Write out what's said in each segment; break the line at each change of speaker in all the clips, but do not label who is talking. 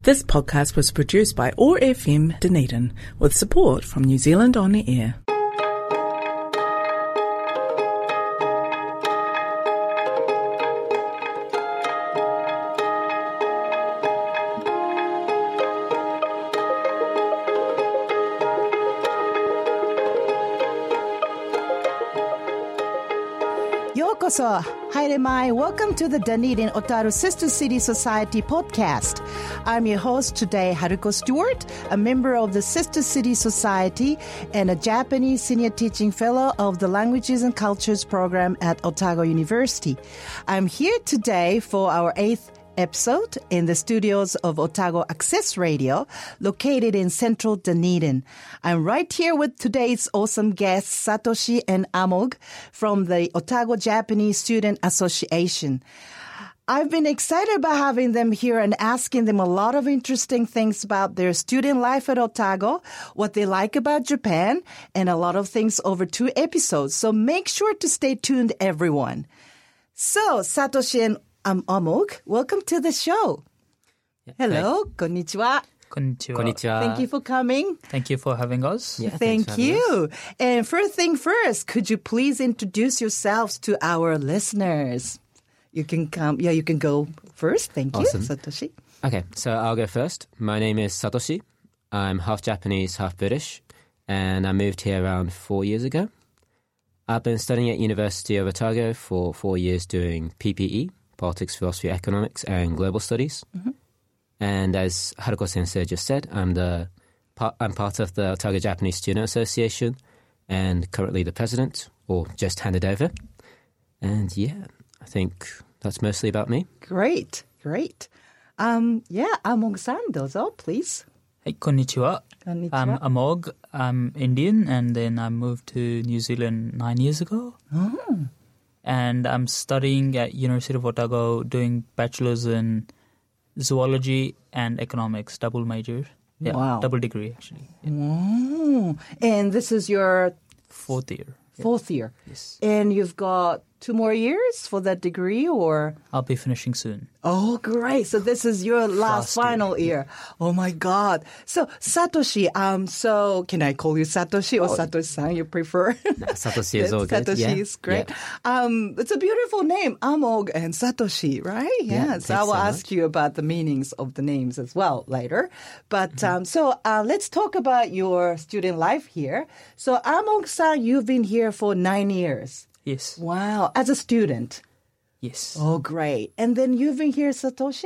This podcast was produced by OAR FM Dunedin with support from New Zealand On Air.
Yokoso, haere mai. Welcome to the Dunedin Otaru Sister City Society podcast. I'm your host today, Haruko Stewart, a member of the Sister City Society and a Japanese senior teaching fellow of the Languages and Cultures program at Otago University. I'm here today for our 8th episode in the studios of Otago Access Radio, located in central Dunedin. I'm right here with today's awesome guests, Satoshi and Amog from the Otago Japanese Student Association. I've been excited about having them here and asking them a lot of interesting things about their student life at Otago, what they like about Japan, and a lot of things over 2 episodes. So make sure to stay tuned, everyone. So, Satoshi and Amog, welcome to the show. Hello, konnichiwa.
Konnichiwa.
Thank you for coming.
Thank you for having us.
Yeah, Thank you. And first thing first, could you please introduce yourselves to our listeners? You can come. Yeah, you can go first. Thank you, Satoshi.
Okay, so I'll go first. My name is Satoshi. I'm half Japanese, half British, and I moved here around 4 years ago. I've been studying at University of Otago for 4 years doing PPE, Politics, Philosophy, Economics, and Global Studies. Mm-hmm. And as Haruko Sensei just said, I'm part of the Otago Japanese Student Association and currently the president, or just handed over. And yeah, I think that's mostly about me.
Great. Amog-san, dozo, please.
Hey, konnichiwa. I'm Amog. I'm Indian, and then I moved to New Zealand 9 years ago. Oh. And I'm studying at University of Otago, doing bachelor's in zoology and economics, double major. Yeah, wow. Double degree, actually. Yeah.
Wow. And this is your...
Fourth year.
Fourth year.
Yes.
And you've got 2 more years for that degree, or?
I'll be finishing soon.
Oh, great. So this is your final year. Oh, my God. So, Satoshi, so can I call you Satoshi or Satoshi-san, you prefer?
Satoshi is all good.
Satoshi is great. Yeah. It's a beautiful name, Amog and Satoshi, right? Yeah. So I will ask you about the meanings of the names as well later. But let's talk about your student life here. So, Amog-san, you've been here for 9 years.
Yes.
Wow. As a student?
Yes.
Oh, great. And then you've been here, Satoshi?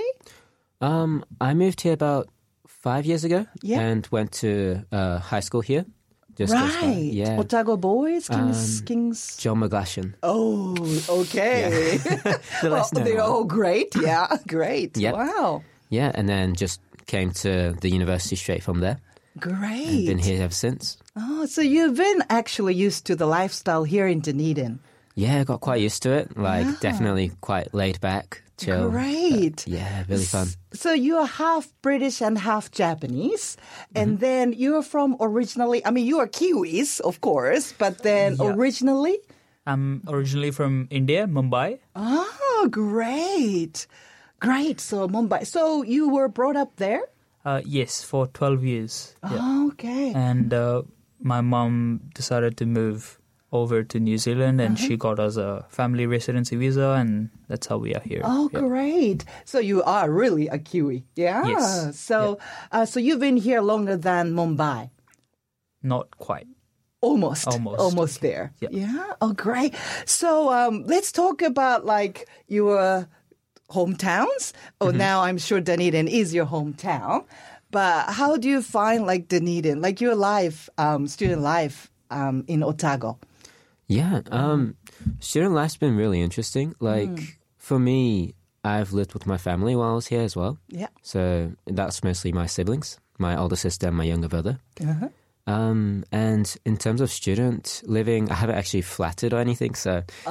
I moved here about 5 years ago and went to high school here.
Right.
Yeah.
Otago Boys, Kings.
John McGlashan.
Oh, okay.
Yeah.
They're all great. Yeah, great.
Yep.
Wow.
Yeah, and then just came to the university straight from there.
Great.
And been here ever since.
Oh, so you've been actually used to the lifestyle here in Dunedin.
Yeah, I got quite used to it. Definitely quite laid back, chill.
Great.
Yeah, really fun.
So you're half British and half Japanese. And then you're from originally, you are Kiwis, of course, but then originally?
I'm originally from India, Mumbai.
Oh, great. Great. So Mumbai. So you were brought up there?
Yes, for 12 years.
Oh, okay.
And my mom decided to move over to New Zealand, and she got us a family residency visa, and that's how we are here.
Oh, great. So you are really a Kiwi. Yeah.
Yes.
So, so you've been here longer than Mumbai?
Not quite.
Almost there.
Yeah.
Yeah. Oh, great. So let's talk about your hometowns. Oh, now I'm sure Dunedin is your hometown. But how do you find Dunedin, your life, student life in Otago?
Yeah, student life's been really interesting. For me, I've lived with my family while I was here as well.
Yeah.
So that's mostly my siblings, my older sister and my younger brother. Uh-huh. And in terms of student living, I haven't actually flattered or anything, so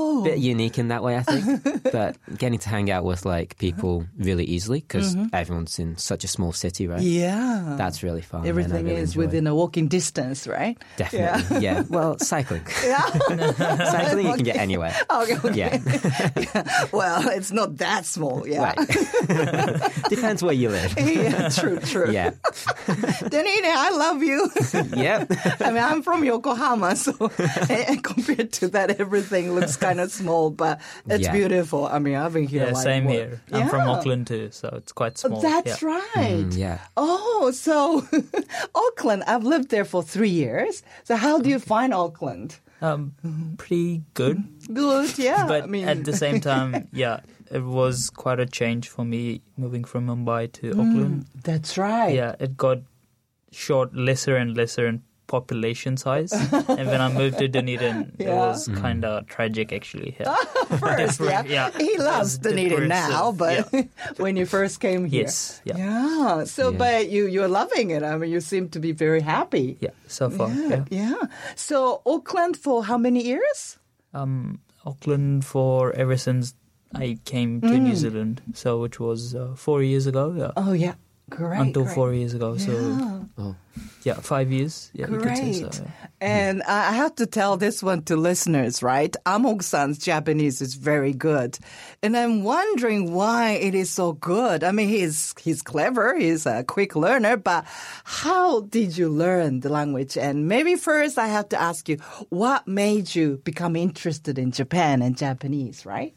bit unique in that way, I think. But getting to hang out with like people really easily because everyone's in such a small city, right?
Yeah.
That's really fun.
Everything
and I really
is
enjoy
within a walking distance, right?
Definitely. Yeah. Well, cycling.
Yeah.
Cycling, you can get anywhere.
Okay.
Yeah.
Well, it's not that small. Yeah.
Right. Depends where you live.
Yeah, true.
Yeah.
Danine, I love you.
Yeah.
I mean, I'm from Yokohama, so compared to that, everything looks kind of small, but it's beautiful. I mean, I've been here.
Yeah,
like,
same here. I'm from Auckland too, so it's quite small.
That's right.
Yeah.
Oh, so Auckland, I've lived there for 3 years. So how do you find Auckland?
Pretty good.
Good, yeah.
But
I mean,
at the same time, it was quite a change for me moving from Mumbai to Auckland.
That's right.
Yeah, it got lesser and lesser in population size. And when I moved to Dunedin, it was kind of tragic actually. Yeah.
First, he loves Dunedin now, but when you first came here.
Yes. Yeah.
Yeah. So, but you're loving it. I mean, you seem to be very happy.
Yeah, so far.
Yeah. So, Auckland for how many years?
Auckland for ever since I came to New Zealand, so which was 4 years ago. Yeah.
Oh, yeah. Great.
Until 4 years ago. So, 5 years. Yeah, you could say so. Yeah.
And I have to tell this one to listeners, right? Amog-san's Japanese is very good. And I'm wondering why it is so good. I mean, he's clever. He's a quick learner. But how did you learn the language? And maybe first I have to ask you, what made you become interested in Japan and Japanese, right?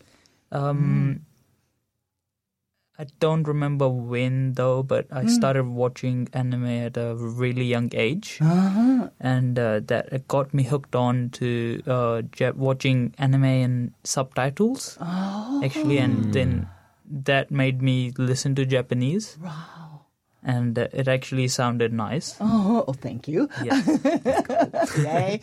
I don't remember when though, but I started watching anime at a really young age, and that it got me hooked on to watching anime and subtitles. Actually, and then that made me listen to Japanese.
Wow.
And it actually sounded nice.
Oh, thank you.
Yeah.
Yay.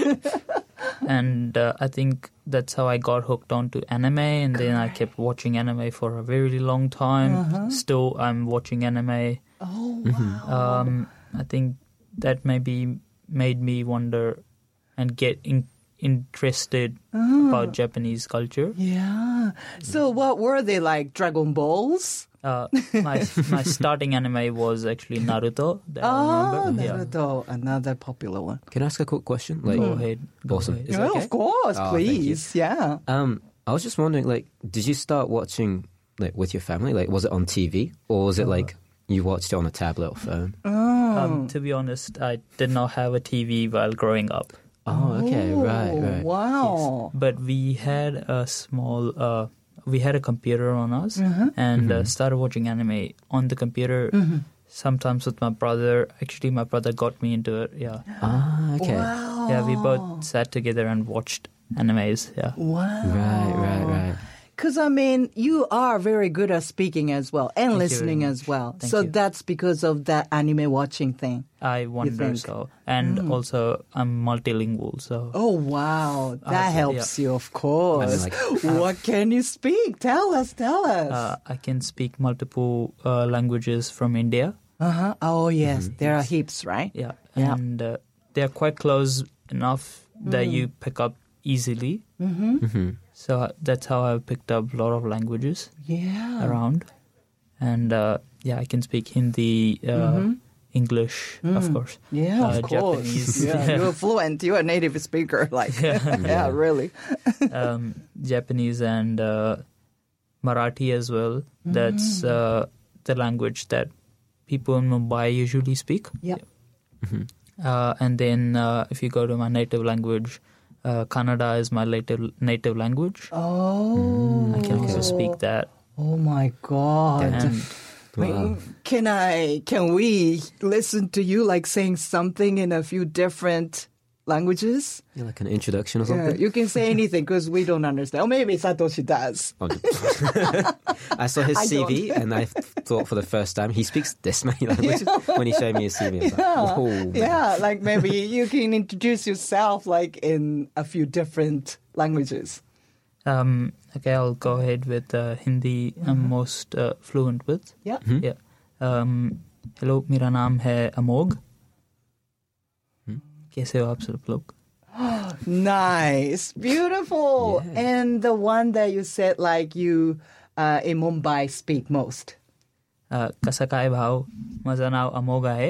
And I think that's how I got hooked onto anime, and then I kept watching anime for a very long time. Still, I'm watching anime.
Oh, wow.
I think that maybe made me wonder and get interested about Japanese culture.
Yeah. So what were they like? Dragon Balls?
My starting anime was actually Naruto. That I remember.
Naruto, another popular one.
Can I ask a quick question?
Go ahead.
Awesome. Is that okay?
Of course,
Oh,
please. Yeah.
I was just wondering, like, did you start watching like with your family? Like, was it on TV or was it like you watched it on a tablet or phone?
To be honest, I did not have a TV while growing up.
Oh, okay, right.
Wow.
Yes. But we had a small, we had a computer on us and started watching anime on the computer. Sometimes with my brother. Actually, my brother got me into it. Yeah.
Ah, okay.
Wow.
Yeah, we both sat together and watched animes. Yeah.
Wow.
Right.
Because, I mean, you are very good at speaking as well and
Thank
listening
you.
as well.
Thank
so
you.
that's because of that anime watching thing.
I wonder
think?
so. And also, I'm multilingual, so...
Oh, wow. That helps you, of course.
I mean,
what can you speak? Tell us.
I can speak multiple languages from India.
Oh, yes. There are heaps, right?
Yeah.
Yeah.
And they're quite close enough that you pick up easily. So that's how I picked up a lot of languages around. And I can speak Hindi, English, of course.
Yeah, of course.
Japanese.
You're fluent. You're a native speaker. Yeah, really.
Japanese and Marathi as well. That's the language that people in Mumbai usually speak.
Yeah.
And then if you go to my native language, Kannada is my native language.
Oh.
I can also speak that.
Oh my God.
And
Wait, can we listen to you like saying something in a few different languages?
Yeah, like an introduction or
Yeah,
something?
you can say anything because we don't understand. Or maybe Satoshi does.
I saw his CV and I thought for the first time, he speaks this many languages when he showed me his CV. I was like, oh, man.
Yeah, like maybe you can introduce yourself like in a few different languages.
Okay, I'll go ahead with Hindi. I'm most fluent with.
Yeah.
Yeah. Hello, मेरा नाम है अमोघ. कैसे हो आप सब लोग?
Nice. Beautiful.
Yeah.
And the one that you said like you in Mumbai speak most.
कसा काय भाव माझं नाव अमोघ आहे.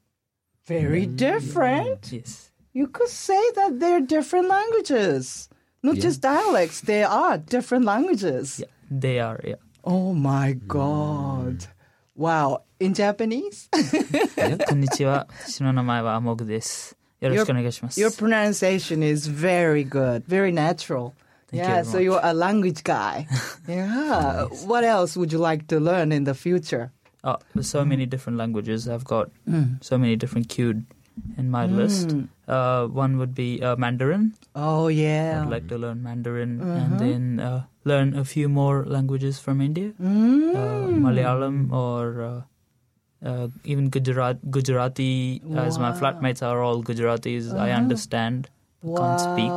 Very different.
Yes.
You could say that they're different languages. Not just dialects. They are different languages.
Yeah, they are. Yeah.
Oh my God. Wow. In Japanese?
こんにちは。私の名前はアモグです。よろしくお願いします。
Your pronunciation is very good. Very natural.
Thank you
yeah,
very
so
much.
you're a language guy. Yeah. What else would you like to learn in the future?
Oh, there's so many different languages. I've got so many different queued in my list. One would be Mandarin.
Oh, yeah.
I'd like to learn Mandarin and then learn a few more languages from India. Malayalam or even Gujarati, as my flatmates are all Gujaratis. I understand. Can't speak.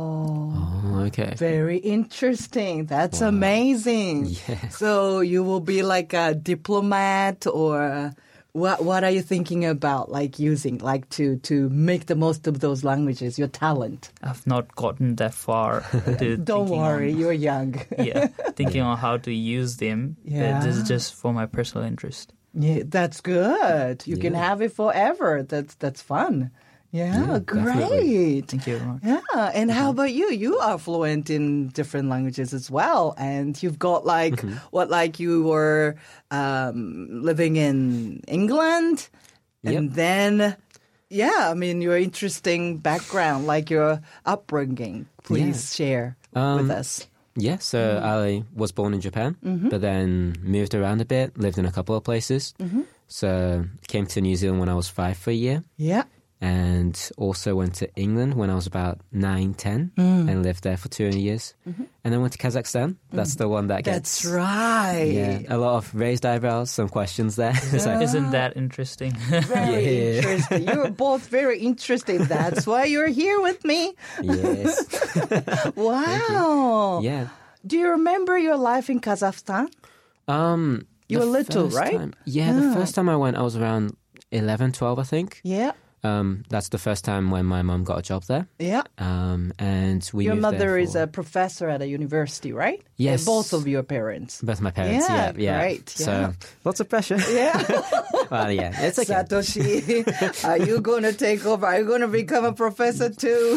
Oh, okay.
Very interesting. That's amazing.
Yeah.
So you will be like a diplomat or what are you thinking about like using like to make the most of those languages, your talent?
I've not gotten that far. To
Don't
thinking
worry,
on,
you're young.
thinking on how to use them.
Yeah.
This is just for my personal interest.
Yeah, that's good. You can have it forever. That's fun. Yeah, great.
definitely.
Thank you very much.
Yeah, and how about you? You are fluent in different languages as well, and you've got like like you were living in England, and then I mean your interesting background, like your upbringing. Please share with us.
Yeah, so I was born in Japan, but then moved around a bit, lived in a couple of places. So came to New Zealand when I was 5 for a year.
Yeah.
And also went to England when I was about 9, 10 and lived there for 2 years. And then went to Kazakhstan. That's the one that gets...
That's right.
Yeah, a lot of raised eyebrows, some questions there.
Isn't that interesting?
Very interesting. You're both very interesting. That's why you're here with me.
Yes.
Wow.
Yeah.
Do you remember your life in Kazakhstan? You were little, right?
The first time I went, I was around 11, 12, I think.
Yeah.
That's the first time when my mum got a job there.
Yeah.
And we
Your
moved
mother
there
is a professor at a university, right?
Yes.
And both of your parents.
Both my parents, yeah.
Great.
So lots of pressure.
Yeah.
Well, yeah, it's okay.
Satoshi, are you going to take over? Are you going to become a professor too?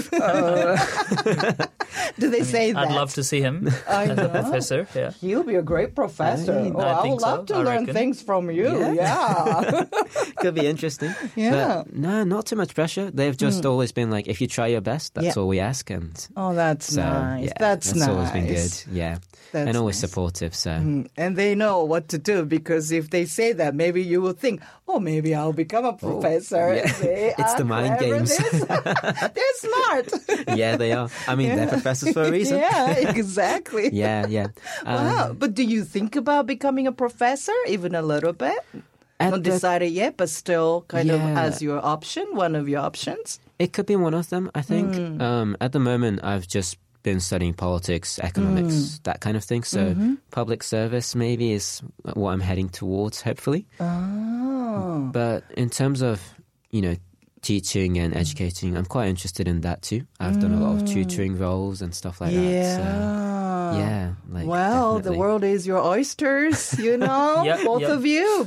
Do they say that?
I'd love to see him as a professor. Yeah.
He'll be a great professor.
I
I
think
would love
so.
to
I
learn
reckon.
things from you. Yeah.
Could be interesting.
Yeah.
But no, not too much pressure. They've just always been like, if you try your best, that's all we ask. And
Oh, that's
so,
nice.
yeah,
That's nice.
always been good. Yeah.
That's
and always
nice.
supportive. So
And they know what to do because if they say that, maybe you will think, oh, maybe I'll become a professor.
yeah.
They
It's
are
the mind
clever.
games.
They're smart.
yeah, they are. I mean, they're professors for a reason.
Yeah, exactly.
Yeah.
Wow. But do you think about becoming a professor even a little bit? Not decided yet, but still kind of as your option, one of your options?
It could be one of them, I think. At the moment, I've just been studying politics, economics, that kind of thing. So public service maybe is what I'm heading towards, hopefully.
Oh.
But in terms of, teaching and educating, I'm quite interested in that too. I've done a lot of tutoring roles and stuff like that. So, yeah.
Well, the
definitely.
world is your oysters, both of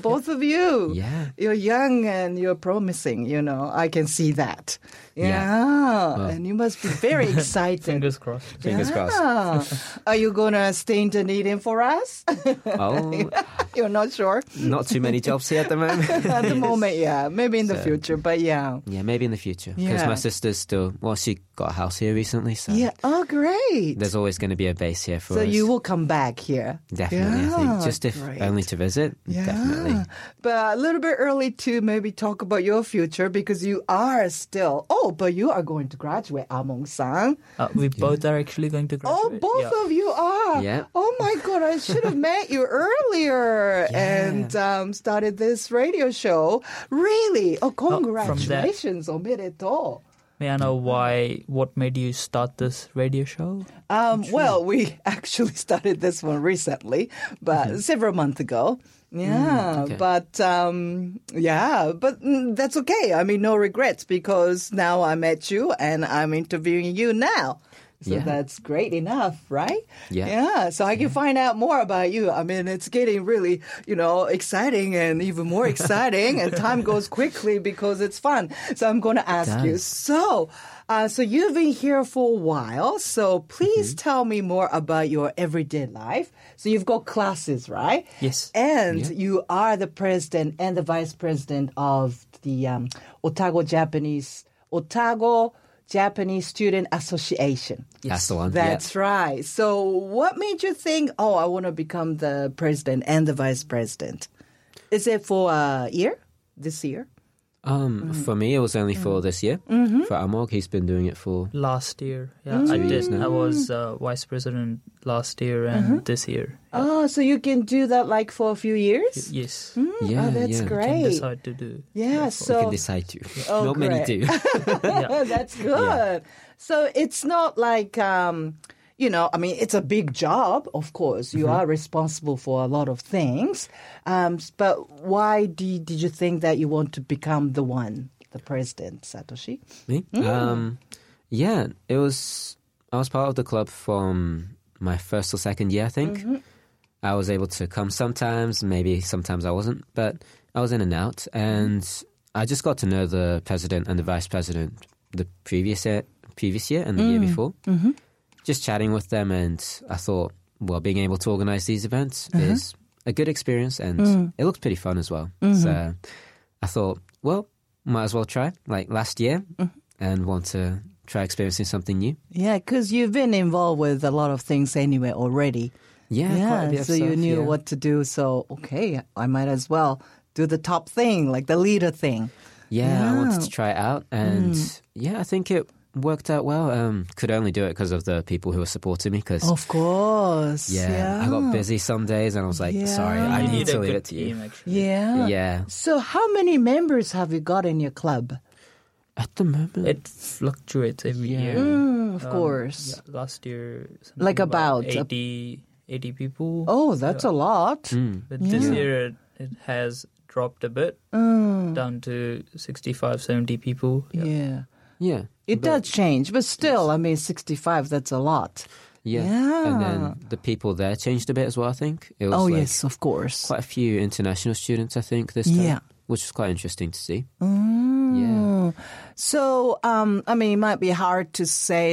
you.
Yeah.
You're young and you're promising, I can see that. Yeah.
Well.
And you must be very excited.
Fingers crossed.
Fingers crossed.
Are you going to stay in Dunedin for us?
Oh,
You're not sure?
not too many jobs here at the moment.
At the moment, yeah. Maybe in the future, but yeah.
Yeah, maybe in the future. Because
Yeah.
my sister's still, she got a house here recently, so
Yeah. Oh, great.
there's always going to be a base here for
So
us.
you will come back here.
Definitely, I think. Just if
great.
only to visit, definitely.
But a little bit early to maybe talk about your future because you are still. Oh, but you are going to graduate, Among-san.
We both are actually going to
Oh,
graduate.
both of you are.
Yeah.
Oh my God, I should have met you earlier and started this radio show. Really? Oh, congratulations, omedetou.
May I know what made you start this radio show?
Well, we actually started this one recently, but several months ago. Yeah,
okay.
but that's okay. I mean, no regrets because now I met you and I'm interviewing you now. So
Yeah.
that's great enough, right?
Yeah.
Yeah. So I can find out more about you. I mean, it's getting really, exciting and even more exciting and time goes quickly because it's fun. So I'm going to ask you. So you've been here for a while. So please tell me more about your everyday life. So you've got classes, right?
Yes.
And you are the president and the vice president of the Otago Japanese Student Association.
That's the one.
That's right. So what made you think, I want to become the president and the vice president? Is it for a year? This year?
For me, it was only for this year. For Amog, he's been doing it for...
Last year, I did. I was vice president last year and this year. Yeah.
Oh, so you can do that like for a few years?
Yes.
Yeah,
that's
You
great.
can decide to do.
Yeah,
You
so
can decide to.
Oh,
Not many
great.
do.
that's good. So it's not like, it's a big job, of course. You are responsible for a lot of things. But why did you think that you want to become the president, Satoshi?
Me? It was... I was part of the club from my first or second year, I think. I was able to come sometimes, maybe sometimes I wasn't, but I was in and out. And I just got to know the president and the vice president the previous year and the year before. Just chatting with them, and I thought, being able to organize these events is a good experience, and it looks pretty fun as well. So I thought, might as well try, like last year, and want to try experiencing something new.
Yeah, because you've been involved with a lot of things anyway already.
Quite a bit of
so you
stuff,
knew what to do. So, okay, I might as well do the top thing, like the leader thing.
I wanted to try it out, and I think it worked out well. Could only do it because of the people who were supporting me. Because
of course,
I got busy some days, and I was like, sorry, I need to leave it to you.
Actually.
Yeah. So how many members have you got in your club?
At the moment,
It fluctuates every year.
Of course.
Last year,
Like about
80 people.
Oh, that's a lot.
But this year it has dropped a bit, down to 65, 70 people.
Yeah.
yeah,
It does change, but still, 65, that's a lot.
yeah.
Yeah.
And then the people there changed a bit as well. I think it was
Yes, of course.
quite a few international students. I think this time, which was quite interesting to see. Yeah.
So, it might be hard to say,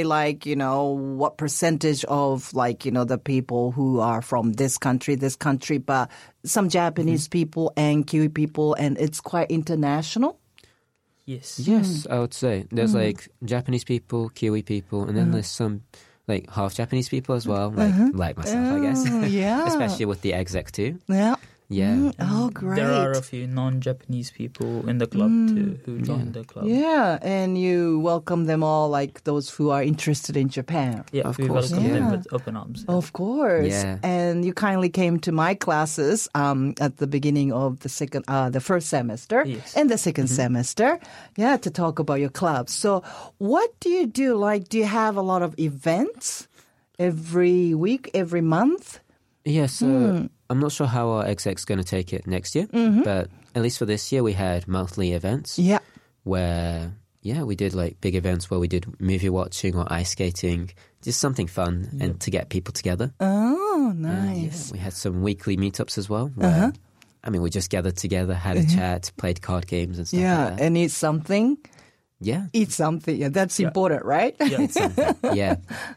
what percentage of, the people who are from this country, but some Japanese people and Kiwi people, and it's quite international.
Yes.
Yes, I would say there's like Japanese people, Kiwi people, and then there's some like half Japanese people as well, like myself, I guess.
Yeah.
Especially with the exec too.
Yeah.
Yeah.
Oh, great.
There are a few non-Japanese people in the club too who joined the club.
Yeah, and you welcome them all, like those who are interested in Japan.
Yeah,
Of
we
course,
welcome them
yeah.
with open arms.
Of course.
Yeah.
And you kindly came to my classes at the beginning of the first semester
Yes.
and the second semester, to talk about your club. So what do you do? Like, do you have a lot of events every week, every month?
Yeah, so I'm not sure how our exec's going to take it next year, but at least for this year we had monthly events.
Yeah.
Where, we did like big events where we did movie watching or ice skating, just something fun and to get people together.
Oh,
And,
nice.
we had some weekly meetups as well. Where, we just gathered together, had a chat, played card games and stuff like that.
And eat something.
Yeah.
Eat something. Yeah, that's important, right?
Yeah.
Yeah.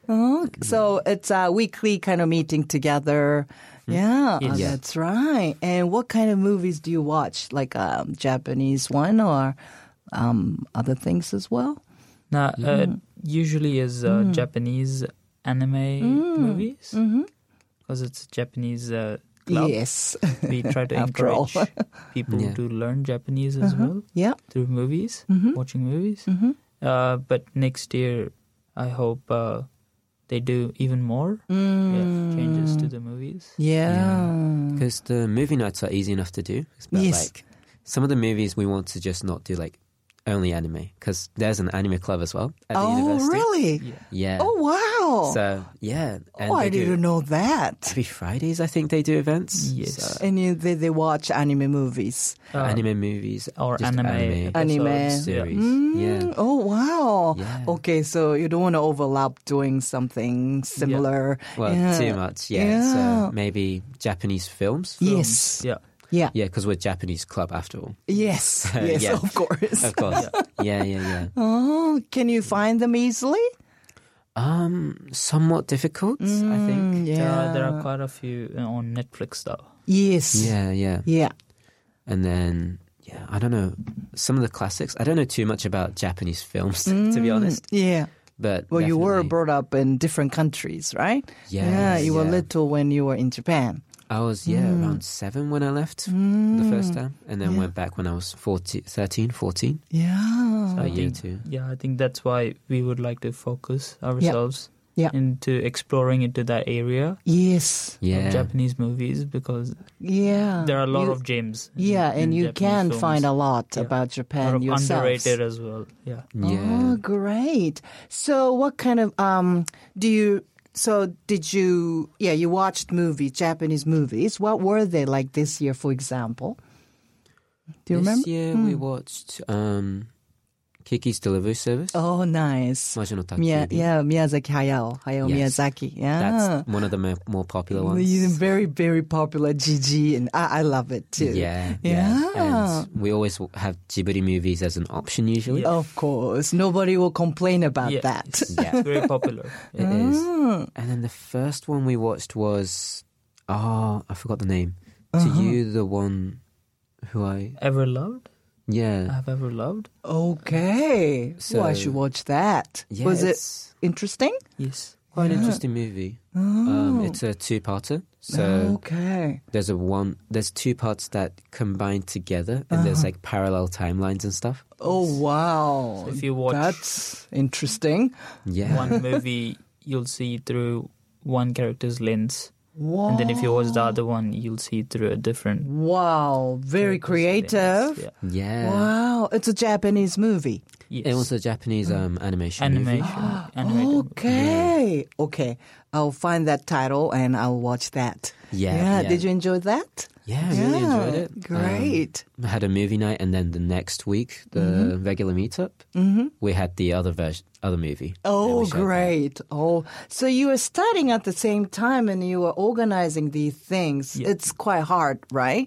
So it's a weekly kind of meeting together. Yeah,
Yes. Yeah.
that's right. And what kind of movies do you watch? Like a Japanese one or other things as well?
Now, usually is Japanese anime movies because it's Japanese club.
Yes.
We try to
After all.
encourage people to learn Japanese as well
Yeah.
through movies, watching movies. But next year, I hope they do even more changes to the movies.
Yeah.
Because the movie nights are easy enough to do. But
Yes.
like some of the movies we want to just not do like only anime because there's an anime club as well at the
Oh,
university.
really?
Yeah.
Oh, wow. wow.
So, yeah. And
I didn't know that.
Every Fridays, I think they do events.
Yes.
So,
And they watch anime movies.
anime movies.
Or
just
anime.
Anime.
episodes, yeah.
series. Yeah.
Oh, wow.
Yeah.
Okay, so you don't want to overlap doing something similar.
Well,
Yeah.
too much, yeah.
Yeah.
So maybe Japanese films.
Yes.
Yeah.
Yeah.
Yeah, because we're Japanese club after all.
Yes. Yes,
Yeah.
of course.
Of course. Yeah.
Oh, can you find them easily?
Somewhat difficult, I think.
Yeah.
There are quite a few on Netflix though.
Yes.
Yeah.
Yeah.
And then, yeah, I don't know, some of the classics. I don't know too much about Japanese films, to be honest.
Yeah.
But
Well, you were
definitely-
brought up in different countries, right?
Yeah,
You were
yeah.
little when you were in Japan.
I was, around 7 when I left the first time. And then went back when I was 13, 14.
Yeah.
A year or two.
Yeah, I think that's why we would like to focus ourselves
Yeah.
into exploring into that area
Yes.
Yeah.
of Japanese movies because
Yeah.
there are a lot
You-
of gems.
Yeah, and you
Japanese
can
films.
find a lot
Yeah.
about
A lot
Japan
of
yourselves.
underrated as well. Yeah.
Yeah.
Oh, great. So what kind of did you you watched movies, Japanese movies. What were they like this year, for example? Do you
This
remember?
year we watched Kiki's Delivery Service.
Oh, nice.
Majo no
Yeah,
Takubi.
Miyazaki Hayao
Yes.
Miyazaki. Yeah.
That's one of the more popular ones.
Very, very popular, Gigi, and I love it too.
Yeah.
Yeah.
And we always have Ghibli movies as an option usually.
Of course. Nobody will complain about
Yeah.
that.
Yeah.
It's very popular.
It is. And then the first one we watched was, I forgot the name. To You, the one who I,
Ever loved?
yeah.
I've ever loved?
Okay.
So-
I should watch that.
Yeah,
Was it
it's
interesting?
Yes.
quite an interesting movie. It's a two-parter. So
Okay.
there's two parts that combine together and there's like parallel timelines and stuff.
Oh, wow.
So if you watch
That's interesting.
Yeah.
one movie, you'll see through one character's lens.
Wow.
And then if you watch the other one, you'll see through a different
Wow. Very
character's lens.
creative.
Yeah.
Yeah.
Wow. It's a Japanese movie.
Yes.
It was a Japanese animation movie.
Animated.
Okay. Okay. I'll find that title and I'll watch that.
Yeah.
Did you enjoy that?
Yeah, I really enjoyed it.
Great.
I had a movie night, and then the next week, the regular meetup, we had the other movie. and
Oh,
we showed that.
great. Oh, so you were studying at the same time and you were organizing these things.
Yeah.
It's quite hard, right?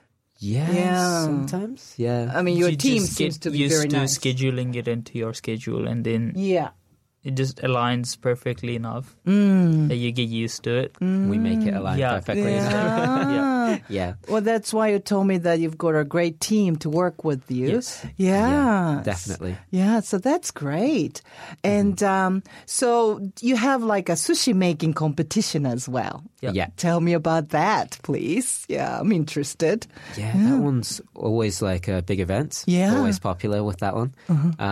Yeah, sometimes. Yeah.
I mean, your
You
team
just
seems
get
to be
used
very
to
nice.
scheduling it into your schedule, and then
Yeah.
it just aligns perfectly enough that you get used to it.
we make it align
Yeah.
perfectly.
Yeah.
Yeah.
Well, that's why you told me that you've got a great team to work with you.
Yes.
Yeah.
Definitely.
Yeah, so that's great. And so you have like a sushi making competition as well.
Yeah.
Tell me about that, please. Yeah, I'm interested.
Yeah, that one's always like a big event.
Yeah.
Always popular with that one.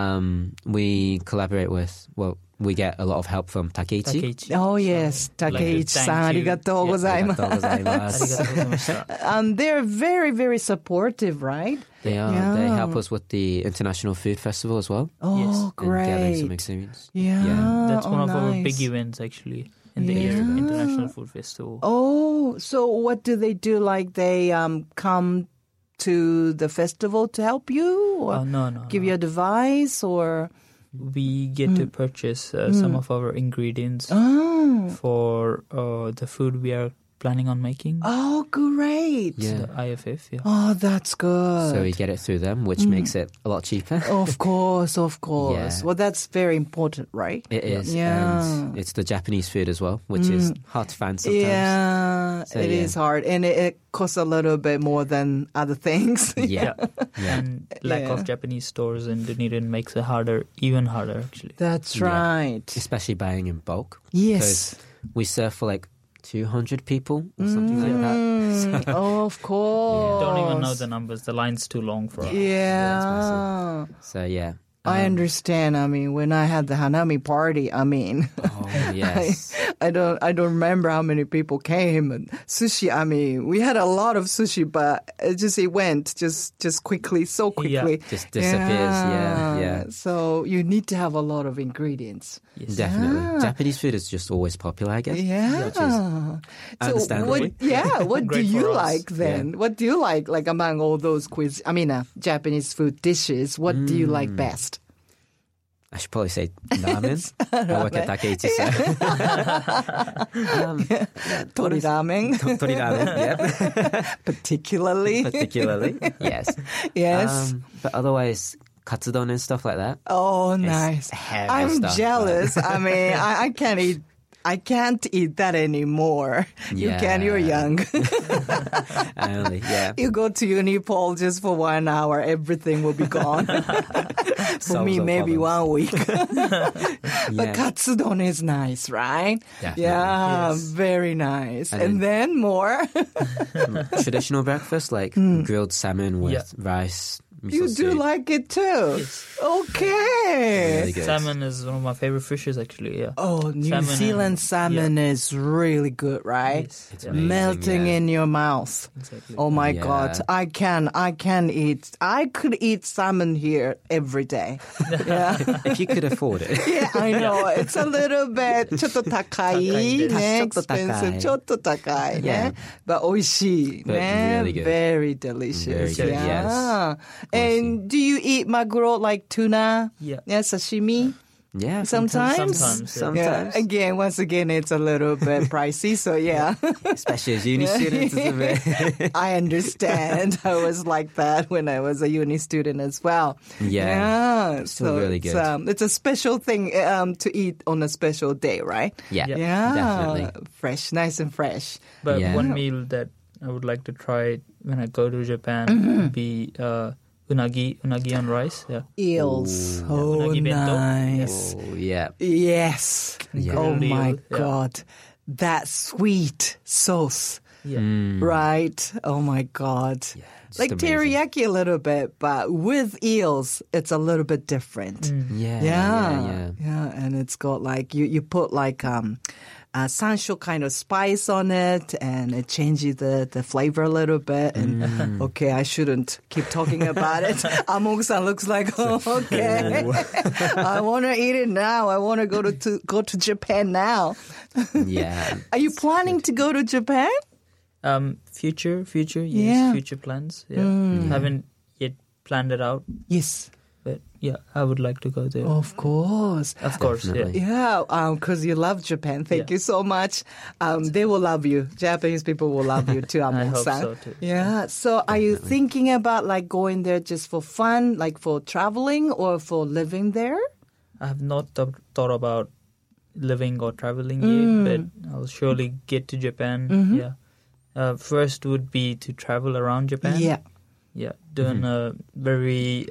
We collaborate with, we get a lot of help from Takeichi.
Takeichi.
Oh, yes. Takeichi-san,
thank you.
arigatou gozaimasu.
Arigatou gozaimasu.
Arigatou gozaimashita.
They're very, very supportive, right?
They are.
Yeah.
They help us with the International Food Festival as well.
Oh,
Yes.
And gathering some
great.
experience.
Yeah.
That's one
oh,
of our
nice.
big events actually in the
Yeah.
area, International Food Festival.
Oh, so what do they do? Like they come to the festival to help you? Or
No.
give you advice or...
We get to purchase some of our ingredients
Oh,
for the food we are planning on making.
oh, great.
Yeah.
The IFF, yeah.
Oh, that's good.
So we get it through them, which makes it a lot cheaper.
Of course, of course.
Yeah.
Well, that's very important, right?
It is.
Yeah.
And it's the Japanese food as well, which is hard to find sometimes.
Yeah,
So,
it
yeah.
is hard. And it costs a little bit more than other things.
Yeah.
And lack
Yeah.
of Japanese stores in Dunedin makes it even harder actually.
That's
Yeah.
right.
Especially buying in bulk.
Yes.
We serve for like 200 people or something like that.
Oh, of course.
Don't even know the numbers. The line's too long for us.
Yeah.
So yeah.
I understand. I mean, when I had the Hanami party, I mean,
Oh, yes.
I don't remember how many people came. And sushi, I mean, we had a lot of sushi, but it went just quickly, so quickly.
Yeah.
Just disappears. Yeah.
So you need to have a lot of ingredients.
Yes.
Definitely. Japanese food is just always popular, I guess.
Yeah.
So understandably.
What do
Great
you
for us.
like then?
Yeah.
What do you like among all those Japanese food dishes? What do you like best?
I should probably say ramen. I work at Takeichi, so.
Tori ramen,
Tori ramen, yeah.
particularly.
Particularly, yes.
Yes.
But otherwise, katsudon and stuff like that.
Oh, nice.
heavy
I'm
stuff,
jealous. I mean, I can't eat that anymore. You
Yeah.
can. You're young.
Yeah.
You go to Unipol just for 1 hour, everything will be gone. For
Solves
me,
all
maybe
problems.
1 week. But
Yeah.
katsudon is nice, right?
Definitely.
Yeah,
Yes.
very nice.
And
And then more.
Traditional breakfast, like grilled salmon with
Yeah.
rice. Miso
You do
soup.
like it too?
Yes.
Okay.
Really good.
Salmon is one of my favorite fishes, actually. Yeah.
Oh, New
Salmon
Zealand
and-
salmon is really good, right?
Yes.
It's
Yeah.
amazing,
Melting
yeah.
in your mouth.
Exactly.
Oh my
Yeah.
God. I could eat salmon here every day. Yeah.
If you could afford it.
Yeah, I know. It's a little bit ちょっと高いね。
ちょっと高い。
expensive. ちょっと高いね。
Yeah.
But 美味しい
But
ね。
really good.
Very delicious.
Very good,
Yeah.
yes.
And do you eat maguro like tuna?
Yeah.
Yeah, sashimi?
Yeah.
Sometimes?
Sometimes, yeah.
Yeah. Once again, it's a little bit pricey. So yeah.
Especially as uni students, it's a bit.
I understand. I was like that when I was a uni student as well.
Yeah.
So
Still really good.
It's a special thing to eat on a special day, right?
Yeah.
Yeah.
Yeah.
Definitely.
Fresh, nice and fresh.
But
Yeah.
one meal that I would like to try when I go to Japan would be unagi on rice. Yeah.
Eels.
Yeah,
Oh,
unagi bento.
nice.
Oh, yeah.
Yes.
Yeah.
Oh
Grilled
my
eel, yeah.
God. That sweet sauce.
Yeah.
Right? Oh my God.
Just
Like
amazing.
teriyaki a little bit, but with eels, it's a little bit different.
Yeah.
Yeah. And it's got like, you put like, sansho kind of spice on it, and it changes the flavor a little bit. And okay, I shouldn't keep talking about it. Among-san looks like, oh, okay, I want to eat it now. I want to go to Japan now.
Yeah.
Are you planning to go to Japan?
Future, yes,
Yeah.
future plans. Yeah. Haven't yet planned it out,
Yes,
but yeah, I would like to go there.
of course.
Of course,
Definitely.
yeah.
Yeah, because you love Japan. Thank
Yeah.
you so much. They will love you. Japanese people will love you too,
I hope
Amon-san.
so too.
Yeah. So are you thinking about like going there just for fun, like for traveling or for living there?
I have not thought about living or traveling yet, but I'll surely get to Japan. Yeah. First would be to travel around Japan.
Yeah.
Yeah, doing a very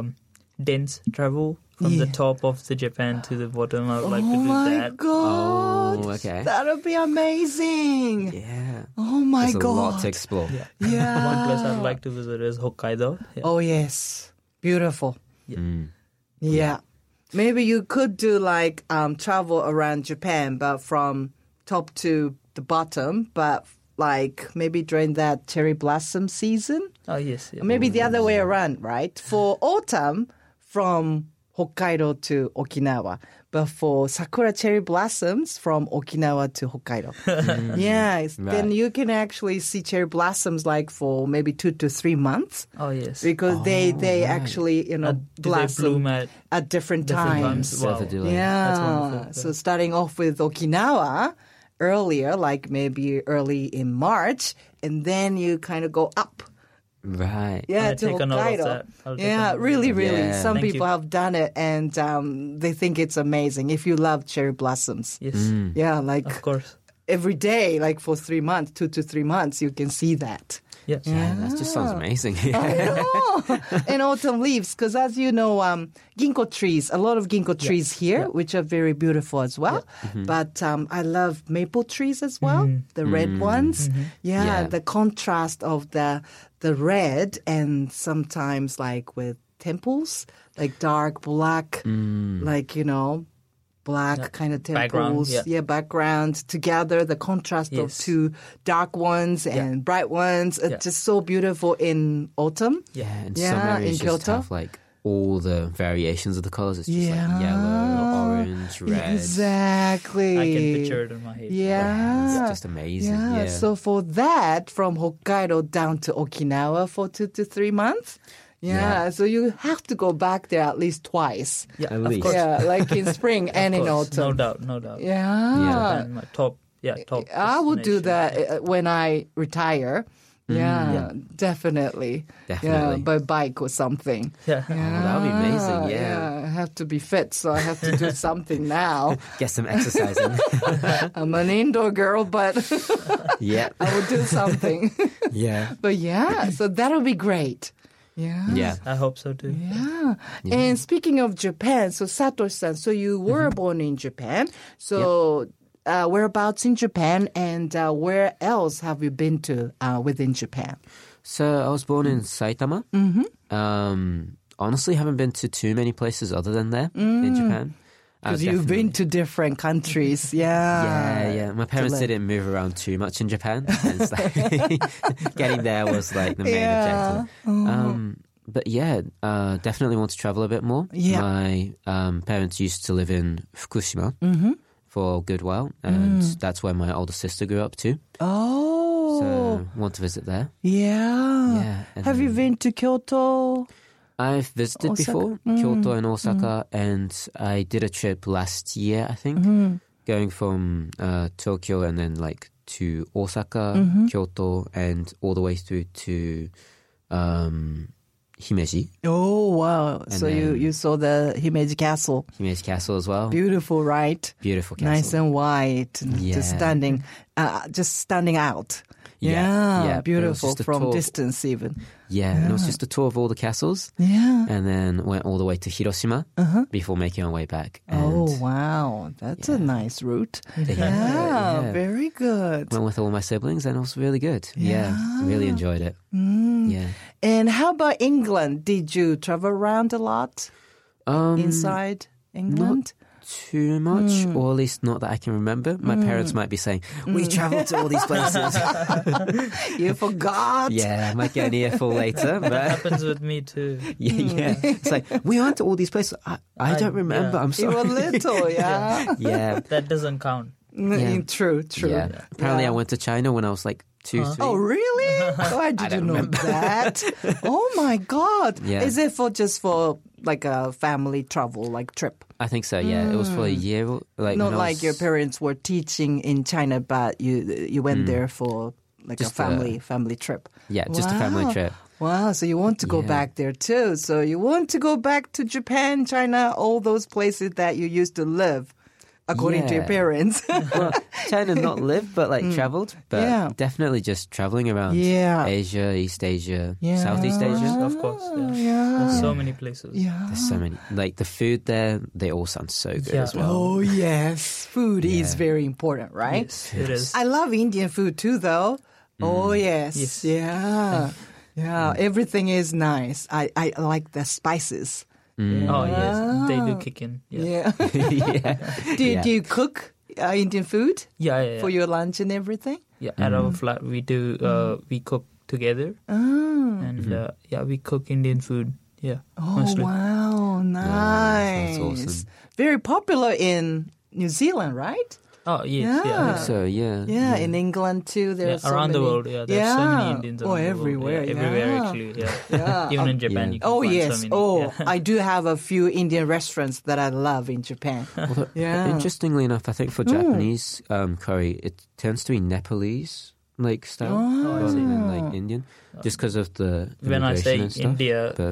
dense travel from the
Yeah.
top of the Japan to the bottom. I would like to
Oh
do
my
that.
God.
Oh, okay.
That'll be amazing.
Yeah.
Oh my
There's a
God.
lot to explore.
Yeah.
Yeah.
One place I'd like to visit is Hokkaido. Yeah.
Oh, yes. Beautiful.
Mm.
Yeah. Maybe you could do like travel around Japan, but from top to the bottom, but like maybe during that cherry blossom season.
Oh, yes. Yeah.
Or maybe the other way around, right? For autumn, from Hokkaido to Okinawa. But for sakura cherry blossoms, from Okinawa to Hokkaido. Yeah. Then
Right.
you can actually see cherry blossoms like for maybe 2 to 3 months.
Oh, yes.
Because they actually,
Do they
blossom
bloom at
at different
different
times.
times? Wow.
That's
That's
Yeah.
wonderful.
So starting off with Okinawa earlier, like maybe early in March, and then you kind of go up.
Right.
Yeah,
I'll
to
take a note of
Hokkaido.
that. I'll take a
Yeah,
note of
really,
that.
really.
Yeah.
Some
Thank
people
you.
have done it, and they think it's amazing. If you love cherry blossoms,
Yes,
yeah, like
of course.
every day, like for 3 months, 2 to 3 months, you can see that.
Yeah.
Yeah, that just sounds amazing.
I know. And autumn leaves, because as you know, ginkgo trees, a lot of ginkgo trees here, which are very beautiful as well. But I love maple trees as well, the red ones. Yeah,
Yeah.
the contrast of the red and sometimes like with temples, like dark black, like, black kind of
Background,
temples. Background together, the contrast of
Yes.
two dark ones and bright ones. It's just so beautiful in autumn.
And some areas
in
just
Kyoto.
have like all the variations of the colors. It's just like yellow, orange, red.
Exactly.
I can picture it in my head.
Yeah.
It's just amazing.
Yeah. So for that, from Hokkaido down to Okinawa for 2 to 3 months. Yeah. So you have to go back there at least twice.
Yeah,
At
of
least.
course.
Yeah, like in spring and in
Of course.
autumn.
No doubt.
Yeah.
And my top.
I would do
destination.
that when I retire. Yeah, definitely.
Definitely.
Yeah, by bike or something.
Yeah.
Oh, that would be amazing. Yeah.
I have to be fit, so I have to do something now.
Get some exercise in.
I'm an indoor girl, but
Yeah.
I will do something.
Yeah.
But yeah, so that'll be great. Yeah.
Yeah.
I hope so too.
Yeah. And speaking of Japan, so Satoshi-san, so you were born in Japan. So whereabouts in Japan and where else have you been to within Japan?
So I was born in Saitama. Honestly, haven't been to too many places other than there in Japan.
Because you've been to different countries.
Yeah. My parents didn't move around too much in Japan. And it's like getting there was like the main objective. But yeah, definitely want to travel a bit more.
Yeah.
My parents used to live in Fukushima for a good while, and that's where my older sister grew up too.
Oh.
So want to visit there.
Yeah.
and
Have you been to Kyoto?
I've visited
Osaka?
before, Kyoto and Osaka, and I did a trip last year, I think, going from Tokyo and then like to Osaka, Kyoto, and all the way through to Himeji.
Oh, wow.
And
So
then-
you saw the Himeji Castle.
Himeji Castle as well.
Beautiful, right?
Beautiful castle.
Nice and white. And
Yeah.
just standing out.
Yeah.
Yeah,
It was
beautiful
just a
from
tour-
distance even.
Yeah, and it was just a tour of all the castles,
Yeah.
and then went all the way to Hiroshima before making our way back. And
Oh, wow. That's a nice route. Yeah,
Yeah.
very good.
went with all my siblings, and it was really good. Yeah, really enjoyed it. Yeah.
And how about England? Did you travel around a lot
Um,
inside England?
too much, or at least not that I can remember. My parents might be saying, we travelled to all these places.
You forgot?
Yeah, I might get an earful later. But
Happens with me too.
yeah. It's like, we went to all these places. I don't remember.
yeah.
I'm
You
sorry.
were little, yeah.
Yeah.
That doesn't count.
Yeah.
True.
Yeah. Apparently
Yeah.
I went to China when I was like 2, 3.
Oh, really? Why did you
don't
know
remember.
that? Oh, my God.
Yeah.
Is it just for like a family travel, like trip?
I think so, yeah. It was for a year. Like
Not
when I
like
was-
your parents were teaching in China, but you went there for like
Just
a family trip.
Yeah, just a family
Wow.
trip.
Wow, so you want to go
Yeah.
back there too. So you want to go back to Japan, China, all those places that you used to live, according to your
Yeah.
parents.
Well, China not lived, but like travelled. But
Yeah.
definitely just travelling around
Yeah.
Asia, East Asia,
Yeah.
Southeast Asia.
Of course. Yeah.
Yeah.
There's so many places.
Yeah.
There's so many. Like the food there, they all sound so good
Yeah.
as well.
Oh, yes. Food is
Yeah.
very important, right?
Yes, it is.
I love Indian food too, though. Oh, yes.
Yes.
Yeah. Yeah. Everything is nice. I like the spices.
Oh yes, they do kick in. Yeah.
Yeah.
yeah.
Do
Yeah.
you cook Indian food
Yeah.
for your lunch and everything?
Yeah, at our flat we do. We cook together,
Oh.
and we cook Indian food. Yeah,
Oh,
mostly.
wow. Nice.
That's awesome.
Very popular in New Zealand, right?
Oh yes,
Yeah.
So yeah.
Yeah, in England too.
Yeah,
There's so
around the
many-
world. Yeah, there's so many Indians.
Oh,
around the world.
everywhere.
Yeah, everywhere
yeah.
actually. Yeah,
Yeah.
even in Japan.
Yeah.
You can
Oh
find
yes.
so many.
Oh,
yeah.
I do have a few Indian restaurants that I love in Japan. Yeah.
Interestingly enough, I think for Japanese curry, it tends to be Nepalese like style rather than like Indian, just because of the
When I
immigration
say
and stuff.
India,
But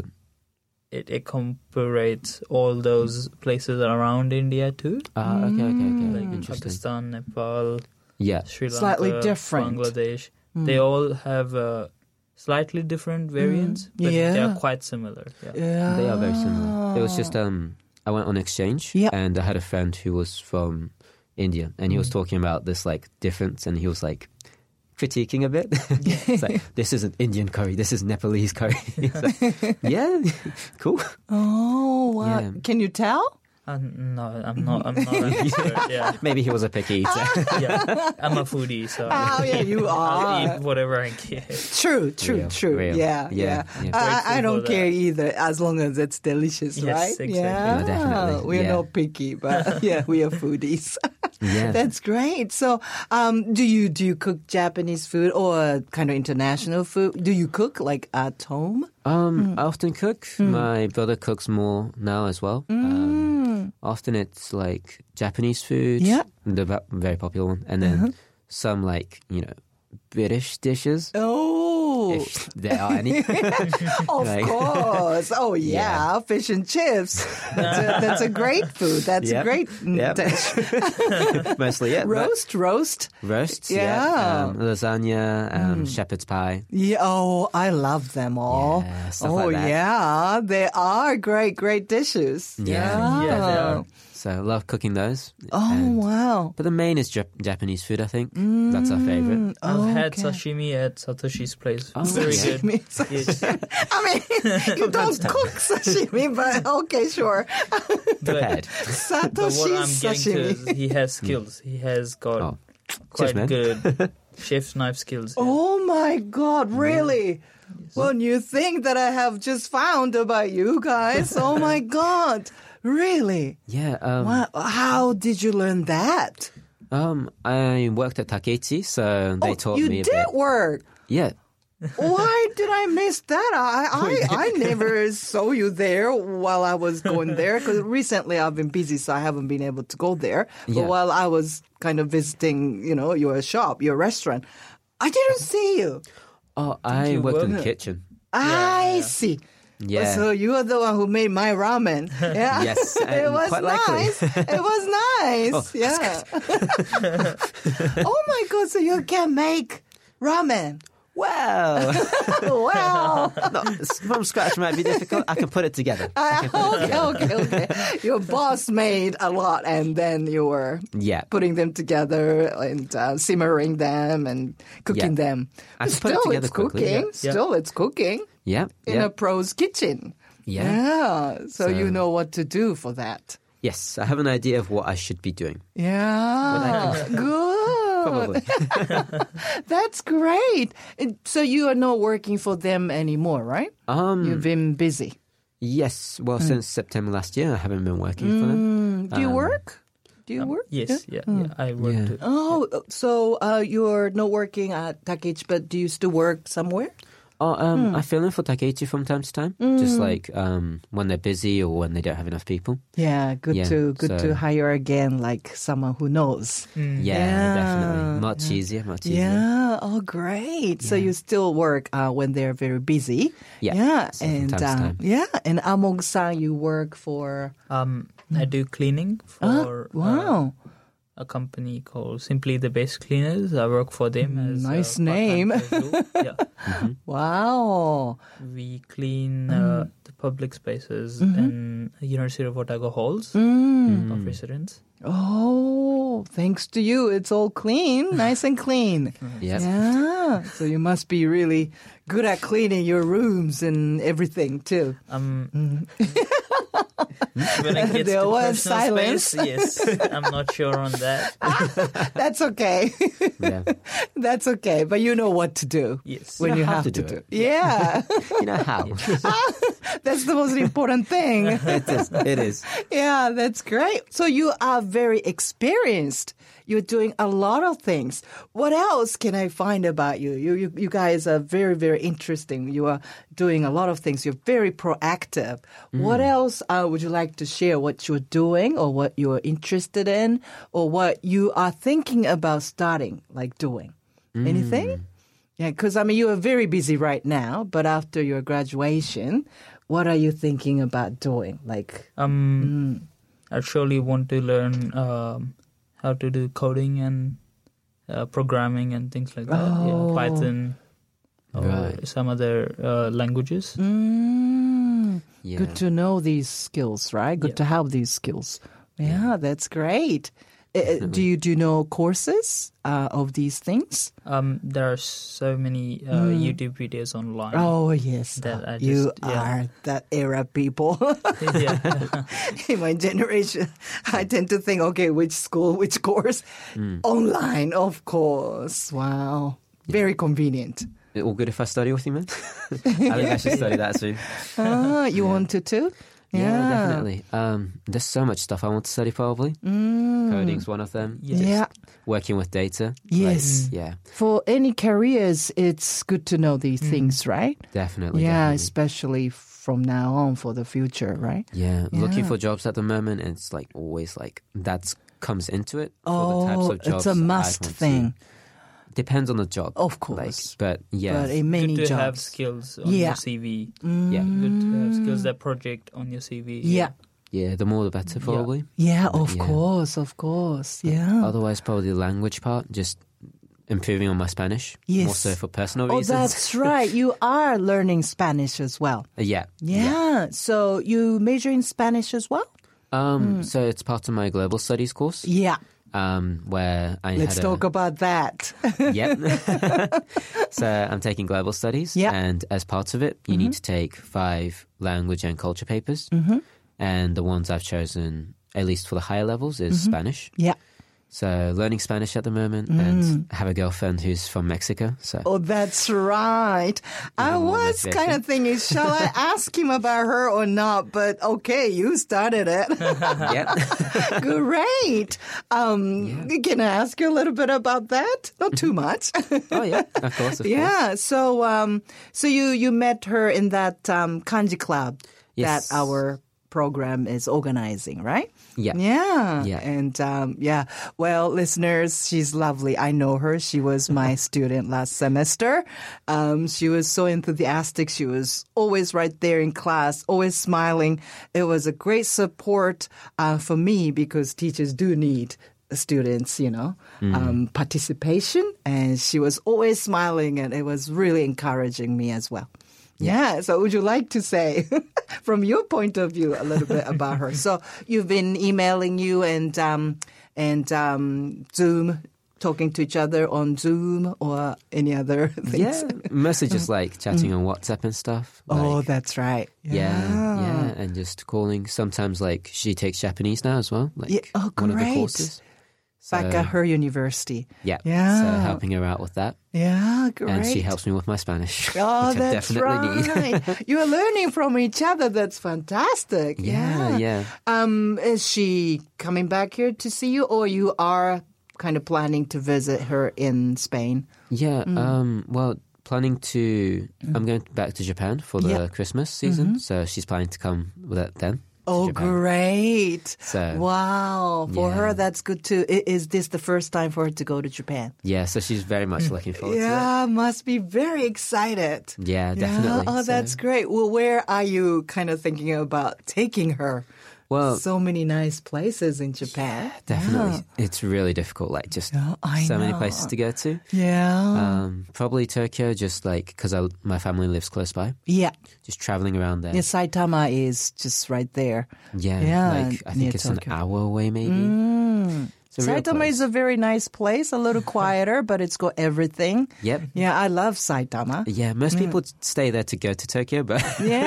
it incorporates all those places around India too,
okay.
like
Interesting.
Pakistan, Nepal,
Yeah.
Sri Lanka,
Slightly different.
Bangladesh. They all have slightly different variants, but they
Yeah.
are quite similar. Yeah.
Yeah.
They are very similar. It was just I went on exchange
Yep.
and I had a friend who was from India and he was talking about this like difference and he was like critiquing a bit. It's like, this isn't Indian curry, this is Nepalese curry. It's like, yeah, cool.
Oh, wow.
Yeah.
Can you tell?
No, I'm not an expert. Yeah.
Maybe he was a picky eater.
Yeah, I'm a foodie, so
Oh, yeah, you
I'll
are.
eat whatever I get.
True.
Real.
Yeah.
Yeah.
I don't
Grateful for
care either, as long as it's delicious,
Yes,
right?
exactly.
Yeah,
No, definitely.
We're
Yeah.
not picky, but yeah, we are foodies.
Yeah.
That's great. So, do you cook Japanese food or kind of international food? Do you cook like at home?
I often cook. My brother cooks more now as well. Often it's like Japanese food,
Yeah.
the very popular one, and then some like British dishes,
Oh,
if there are any.
of
Like-
course. Oh, yeah. Fish and chips. That's a great food. That's a
Yep.
great
Yep.
dish.
Mostly, yeah.
Roast.
Roasts,
Yeah.
lasagna, shepherd's pie.
Yeah, oh, I love them all.
Yeah, stuff
oh,
like that.
yeah. They are great dishes.
Yeah.
Yeah, they are.
So I love cooking those.
Oh,
And-
wow.
But the main is Japanese food, I think. That's our favorite.
I've had
Okay.
sashimi at Satoshi's place.
Oh,
Very
yeah.
good.
Sashimi.
Yes.
I mean, you don't cook sashimi, but okay, sure.
But
Prepared.
what I'm
Satoshi's
getting to
sashimi.
is he has skills. He has got
Oh.
quite
Cheers, man.
good chef's knife skills. Yeah.
Oh my God, really? Well, new thing that I have just found about you guys. Oh my God. Really?
Yeah.
Wow. How did you learn that?
I worked at Takeichi, so they taught
you
me a
did
bit.
work.
Yeah.
Why did I miss that? I never saw you there while I was going there because recently I've been busy, so I haven't been able to go there. But
Yeah.
while I was kind of visiting, your shop, your restaurant, I didn't see you.
Oh, I
you
worked in the
work-
kitchen.
I see.
Yeah.
So you are the one who made my ramen. Yeah.
Yes,
it
and
was
quite likely.
nice. It was nice.
Oh,
yeah. Oh my God! So you can make ramen.
Well,
Wow.
no, from scratch might be difficult. I can put it together.
Okay. Your boss made a lot, and then you were
Yeah.
putting them together and simmering them and cooking
Yeah.
them.
I can put it
Still,
together
it's
quickly,
cooking.
yeah.
Still, it's cooking
Yeah.
in a pro's kitchen.
Yeah.
Yeah. So you
So-
know what to do for that.
Yes, I have an idea of what I should be doing.
Yeah. Good.
Probably.
That's great. So you are not working for them anymore, right? You've been busy.
Yes. Well, since September last year, I haven't been working for them.
Do you work? Do you work?
Yes, yeah. I work
Yeah.
too.
Oh, so you're not working at Takeichi, but do you still work somewhere?
I fill in for Takeichi from time to time, just like when they're busy or when they don't have enough people.
Yeah, good
Yeah,
to
so-
hire again, like someone who knows.
Yeah, definitely. Much easier, much easier.
Yeah. Oh, great. So you still work when they're very busy.
Yeah.
Yeah.
So from
And
time to time.
yeah. And Amog-san, you work for.
I do cleaning for
Wow.
a company called Simply the Best Cleaners. I work for them as
Nice
a part-time
name.
casual. Yeah.
Wow.
We clean the public spaces in University of Otago halls of residents.
Oh, thanks to you, it's all clean, nice and clean.
Yep.
Yeah. So you must be really good at cleaning your rooms and everything too.
When it gets
There
to
was
personal
silence.
space, yes, I'm not sure on that.
That's okay.
Yeah.
That's okay. But you know what to do.
Yes.
When you have to do it. Yeah.
You know how?
That's the most important thing.
It is.
Yeah, that's great. So you are very experienced. You're doing a lot of things. What else can I find about you? You guys are very, very interesting. You are doing a lot of things. You're very proactive. What else would you like to share? What you're doing or what you're interested in or what you are thinking about starting, like doing? Anything? Yeah, because you are very busy right now, but after your graduation, what are you thinking about doing? Like,
I surely want to learn how to do coding and programming and things like that. Yeah, Python or
Right.
some other languages.
Good to know these skills, right? Good to have these skills. Yeah, that's great. Do you know courses of these things?
There are so many YouTube videos online.
Oh, yes.
That I
you are that era people. In my generation, I tend to think, okay, which school, which course? Online, of course. Wow. Very convenient.
All good if I study with you, man? I think I should study that soon.
You want to too?
Yeah, definitely. There's so much stuff I want to study probably. Coding's one of them.
Yes.
Working with data.
Yes. For any careers, it's good to know these things, right?
Definitely.
Yeah,
definitely.
especially from now on for the future, right?
Yeah, looking for jobs at the moment, and it's like always like that comes into it. For the types of jobs
it's a must
I'd want
thing.
Depends on the job.
Of course.
But yeah.
But in many
good to
jobs.
have skills on your CV.
Yeah.
Good to have skills, that project on your CV.
Yeah, the more the better probably.
Yeah, of course. Yeah.
Otherwise, probably the language part, just improving on my Spanish.
Yes.
More so for personal
Oh,
reasons.
that's right. You are learning Spanish as well. Yeah. So you major in Spanish as well?
So it's part of my global studies course.
Yeah.
Where I
Let's talk about that.
So I'm taking global studies, and as part of it, you need to take 5 language and culture papers, and the ones I've chosen, at least for the higher levels, is Spanish.
Yeah.
So learning Spanish at the moment, and have a girlfriend who's from Mexico. So
Oh, that's right. I was kind of thinking, shall I ask him about her or not? But okay, you started it. Great. Can I ask you a little bit about that? Not too much.
Oh yeah, of course.
So you met her in that kanji club
Yes.
that our program is organizing, right?
Yeah.
And well, listeners, she's lovely. I know her. She was my student last semester. She was so enthusiastic. She was always right there in class, always smiling. It was a great support for me because teachers do need students, participation. And she was always smiling, and it was really encouraging me as well. Yeah. So would you like to say, from your point of view, a little bit about her? So you've been emailing you and Zoom, talking to each other on Zoom or any other things?
Yeah, mostly just like chatting on WhatsApp and stuff.
Oh, that's right.
Yeah, and just calling. Sometimes like she takes Japanese now as well. Like one of the courses.
Back at her university.
Yeah. So helping her out with that.
Yeah, great.
And she helps me with my Spanish.
Oh,
which
that's
I definitely
right.
need.
You're learning from each other. That's fantastic.
Yeah.
Is she coming back here to see you, or you are kind of planning to visit her in Spain?
Yeah. Well, planning to. I'm going back to Japan for the Christmas season, so she's planning to come with it then.
Oh, great.
So,
wow. For her, that's good too. Is this the first time for her to go to Japan?
Yeah, so she's very much looking forward to it.
Yeah, must be very excited.
Yeah, definitely.
Oh, that's great. Well, where are you kind of thinking about taking her?
Well,
so many nice places in Japan.
Definitely. It's really difficult, like just many places to go to.
Yeah.
Probably Tokyo, just like, because my family lives close by.
Yeah.
Just traveling around there.
Yeah, Saitama is just right there.
Yeah. Like, I think it's
Tokyo.
an hour away maybe.
Saitama is a very nice place, a little quieter, but it's got everything.
Yep.
Yeah, I love Saitama.
Yeah, most people stay there to go to Tokyo, but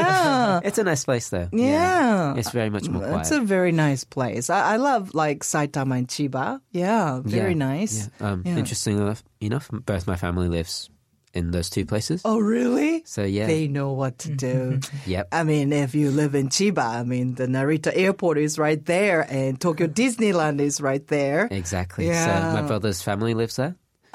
it's a nice place though.
Yeah.
It's very much more quiet.
It's a very nice place. I love like Saitama and Chiba. Yeah, very nice.
Yeah. Interestingly enough, both my family lives in those two places.
Oh, really?
So, yeah.
They know what to do.
Yep.
I mean, if you live in Chiba, I mean, the Narita Airport is right there and Tokyo Disneyland is right there.
Exactly.
Yeah.
So, my brother's family lives there.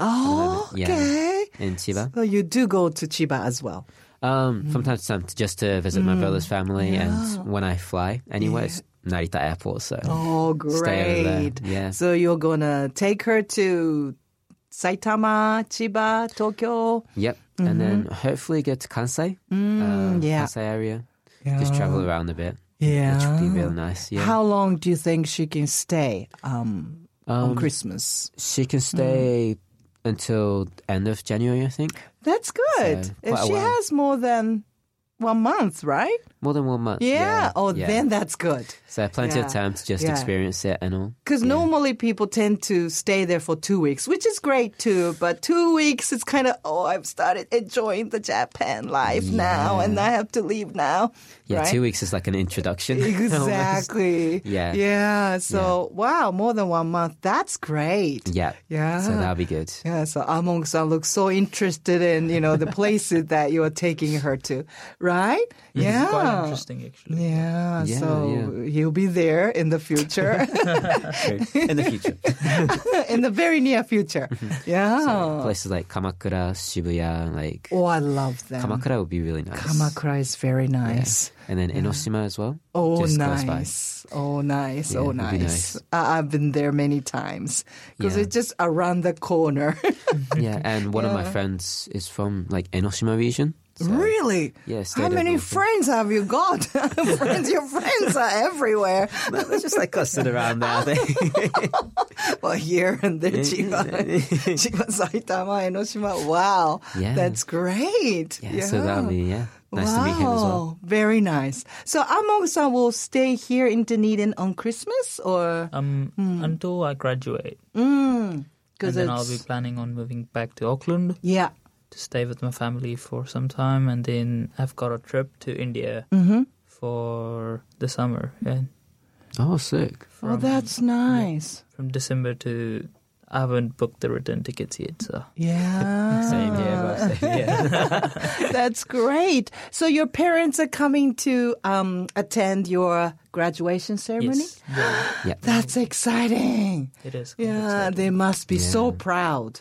Oh, okay.
In Chiba.
So, you do go to Chiba as well?
From time to time, just to visit my brother's family. And when I fly anywhere, it's Narita Airport. So,
oh, great.
Stay over there. Yeah.
So, you're going to take her to Saitama, Chiba, Tokyo.
Yep. And then hopefully get to Kansai. Kansai area. Yeah. Just travel around a bit.
Yeah.
Which would be really nice. Yeah.
How long do you think she can stay on Christmas?
She can stay until end of January, I think.
That's good.
So,
if she has more than 1 month, right?
More than 1 month.
Yeah. Oh,
yeah.
then that's good.
So plenty of time to just experience it and all.
Because normally people tend to stay there for 2 weeks, which is great too. But 2 weeks, it's kind of, I've started enjoying the Japan life now, and I have to leave now.
Yeah,
right?
2 weeks is like an introduction.
Exactly.
Yeah.
Yeah. So, wow, more than 1 month. That's great.
Yeah.
Yeah.
So that'll be good.
Yeah, so Among-san looks so interested in, the places that you are taking her to, right?
It's quite interesting, actually.
Yeah, so he'll be there in the future.
In the future.
In the very near future. Yeah.
So places like Kamakura, Shibuya, like...
Oh, I love them.
Kamakura would be really nice.
Kamakura is very nice.
Yeah. And then Enoshima as well.
Oh,
just
nice. Oh, nice.
Yeah,
Oh,
it'd be
nice.
nice.
I've been there many times because it's just around the corner.
Yeah, and one of my friends is from like Enoshima region. So,
really?
Yeah.
How many friends have you got? Your friends are everywhere.
It's just like clustered around there, I think.
Well, here and there, Chiba, Saitama, Enoshima. Wow.
Yeah.
That's great.
Yeah, so that'll be, nice to meet him as well.
Very nice. So Among-san will stay here in Dunedin on Christmas or?
Until I graduate.
And
then I'll be planning on moving back to Auckland.
Yeah.
To stay with my family for some time, and then I've got a trip to India for the summer. Yeah.
Oh, sick.
That's nice.
From December to... I haven't booked the return tickets yet, so...
Yeah.
Same here.
That's great. So your parents are coming to attend your graduation ceremony?
Yes.
Yeah.
That's exciting.
It is.
Yeah, they must be so proud.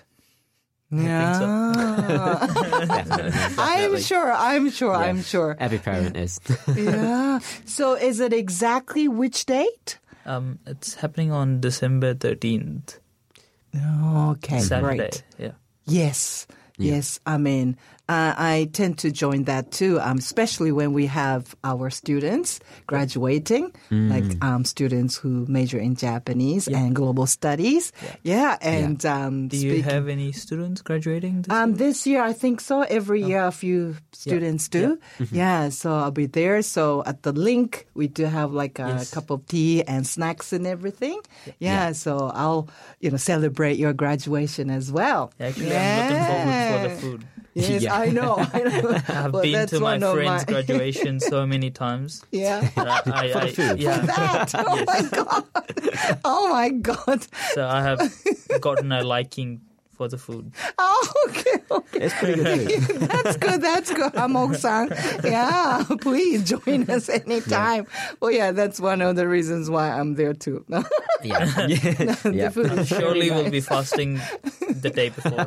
I think so.
I'm sure.
Every parent is.
Yeah. So is it exactly which date?
It's happening on December 13th.
Okay,
Saturday.
great.
Yeah.
Yes. Yes, I mean, I tend to join that too, especially when we have our students graduating, like students who major in Japanese and global studies. Yeah, and
do you have any students graduating this year?
This year, I think so. Every year, a few students do. Yeah, so I'll be there. So at the link, we do have like a cup of tea and snacks and everything. Yeah, so I'll celebrate your graduation as well.
Actually, I'm looking forward for the food.
Yes, I know.
I've been to my friend's graduation so many times.
Yeah.
For the
food.
Yeah.
For that. Oh my God. Oh my God.
So I have gotten a liking for the food.
Oh, okay.
It's pretty good.
That's good. Among-san. Yeah, please join us anytime. Well, yeah, that's one of the reasons why I'm there too. The food is
Surely
very
we'll be fasting the day before.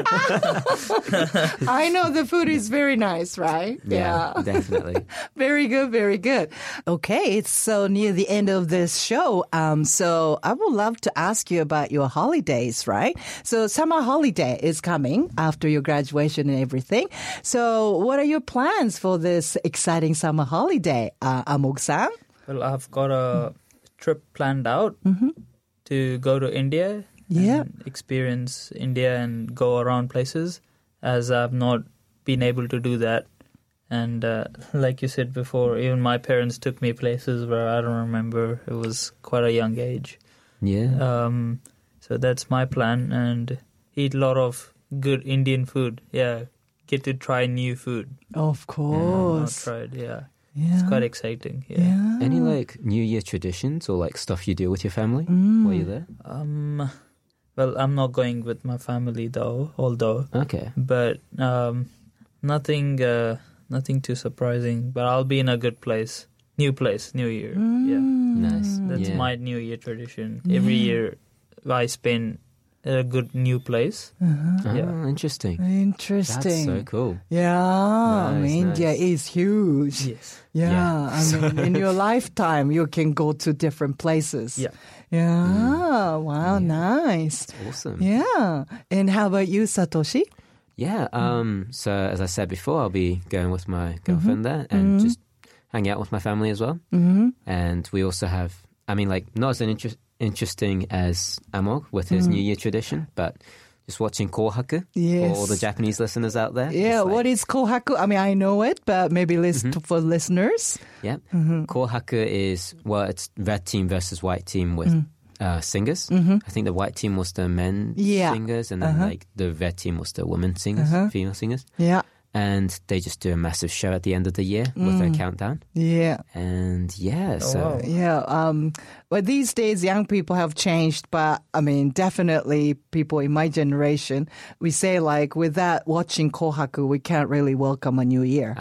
I know the food is very nice, right?
Yeah, definitely.
Very good, very good. Okay, it's so near the end of this show. So I would love to ask you about your holidays, right? So summer holiday is coming after your graduation and everything. So what are your plans for this exciting summer holiday, Among-san?
Well, I've got a trip planned out to go to India. And experience India and go around places, as I've not been able to do that. And like you said before, even my parents took me places where I don't remember. It was quite a young age.
Yeah.
So that's my plan, and eat a lot of good Indian food. Yeah, get to try new food.
Of course.
I've not tried, It's quite exciting. Yeah.
Any like New Year traditions or like stuff you do with your family while you're there?
Well, I'm not going with my family although.
Okay.
But nothing too surprising. But I'll be in a good place. New year. Yeah.
Nice.
That's my New Year tradition. Every year I spend at a good new place.
Interesting.
Interesting.
That's so cool.
Yeah,
Nice,
India
nice.
is huge.
Yes.
Yeah, I mean, in your lifetime, you can go to different places.
Yeah.
Yeah, wow, nice.
That's awesome.
Yeah. And how about you, Satoshi?
Yeah, so as I said before, I'll be going with my girlfriend there and just hang out with my family as well. And we also have, I mean, like, not as interesting as Amog with his New Year tradition, but just watching Kohaku
Yes.
for all the Japanese listeners out there.
Yeah,
It's like-
what is Kohaku? I mean, I know it, but maybe for listeners.
Yeah. Kohaku is, it's red team versus white team with singers. I think the white team was the men singers, and then like the red team was the women singers, female singers.
Yeah.
And they just do a massive show at the end of the year with their countdown.
Yeah.
And so...
wow.
Yeah. But these days, young people have changed. But I mean, definitely people in my generation, we say like, without watching Kohaku, we can't really welcome a new year.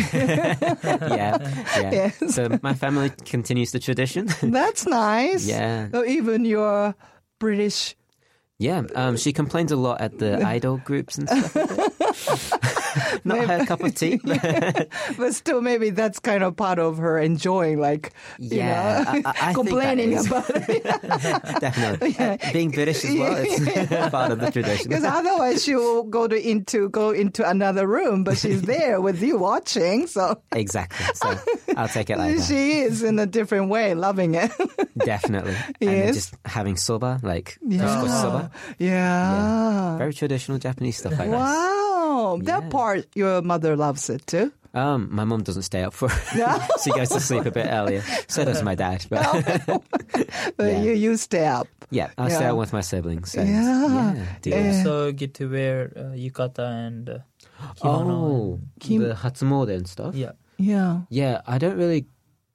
Yeah.
Yes.
So my family continues the tradition.
That's nice.
Yeah.
So even your British.
Yeah, she complains a lot at the idol groups and stuff. Not her cup of tea.
But still, maybe that's kind of part of her enjoying, like,
Yeah,
you know,
I
complaining
think
about it.
Definitely. Being British as well, it's part of the tradition.
Because otherwise she will go into another room, but she's there with you watching. So
Exactly. So I'll take it like that.
she is in a different way, loving it.
Definitely. And then
Yes.
just having soba, like
Yeah.
couscous soba.
Yeah.
Very traditional Japanese stuff like that.
Wow. That
Yeah.
part, your mother loves it too.
My mum doesn't stay up for it. She goes to sleep a bit earlier. So does my dad. But
But
Yeah.
you stay up.
yeah, I stay
Yeah.
out with my siblings. And,
Yeah.
do
You
this.
also get to wear yukata and kimono.
Oh, the Hatsumode and stuff.
Yeah.
Yeah.
Yeah, I don't really